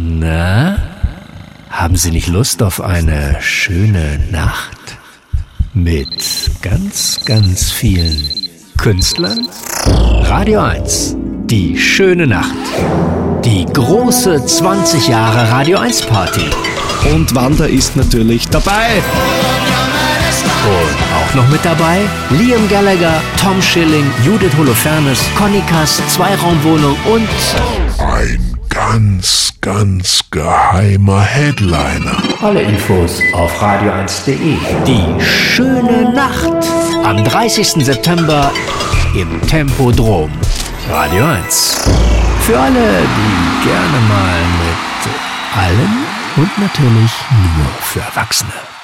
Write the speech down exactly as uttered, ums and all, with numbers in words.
Na, haben Sie nicht Lust auf eine schöne Nacht? Mit ganz, ganz vielen Künstlern? Radio eins, die schöne Nacht. Die große zwanzig Jahre Radio eins Party. Und Wanda ist natürlich dabei. Und auch noch mit dabei Liam Gallagher, Tom Schilling, Judith Holofernes, Conny Kass, Zweiraumwohnung und ein ganz, ganz geheimer Headliner. Alle Infos auf radio eins punkt de. Die schöne Nacht am dreißigsten September im Tempodrom. Radio eins. Für alle, die gerne mal mit allem und natürlich nur für Erwachsene.